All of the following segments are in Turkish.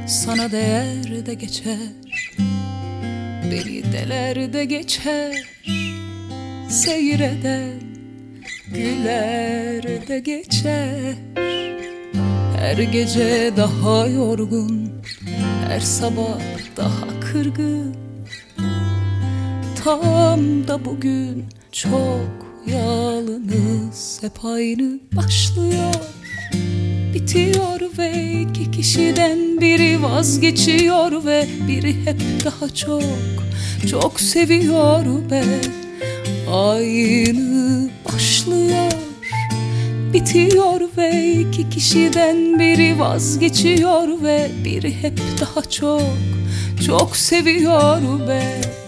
Sana değer de geçer, beni deler de geçer. Seyreden güler de geçer. Her gece daha yorgun, her sabah daha kırgın. Tam da bugün çok yalnız, hep aynı başlıyor, bitiyor ve iki kişiden biri vazgeçiyor ve biri hep daha çok seviyor ve aynı başlıyor, bitiyor ve iki kişiden biri vazgeçiyor ve biri hep daha çok seviyor ve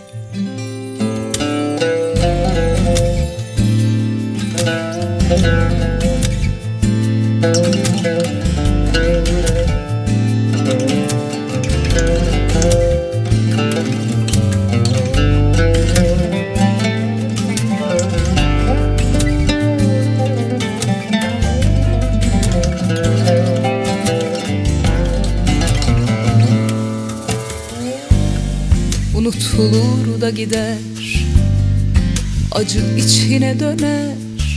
unutulur da gider, acı içine döner.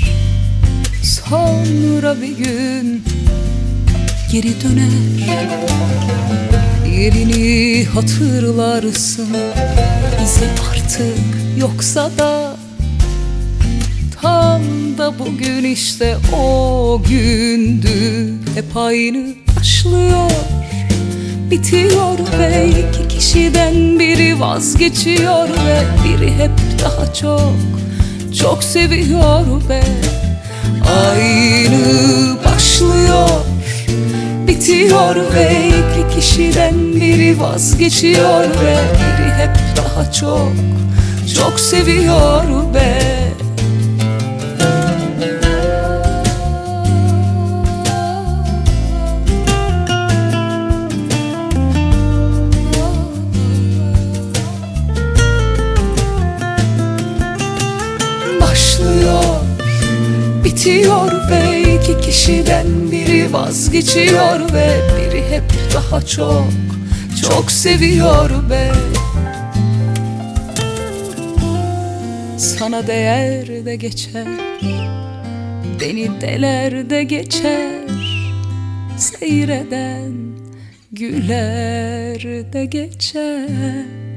Sonra bir gün geri döner. Yerini hatırlarsın, izi artık yoksa da. Tam da bugün işte o gündü, hep aynı başlıyor, bitiyor ve iki kişiden biri vazgeçiyor ve biri hep daha çok seviyor ve aynı başlıyor, bitiyor ve iki kişiden biri vazgeçiyor ve biri hep daha çok seviyor ve bitiyor ve iki kişiden biri vazgeçiyor ve biri hep daha çok seviyor be. Sana değer de geçer, beni deler de geçer. Seyreden güler de geçer.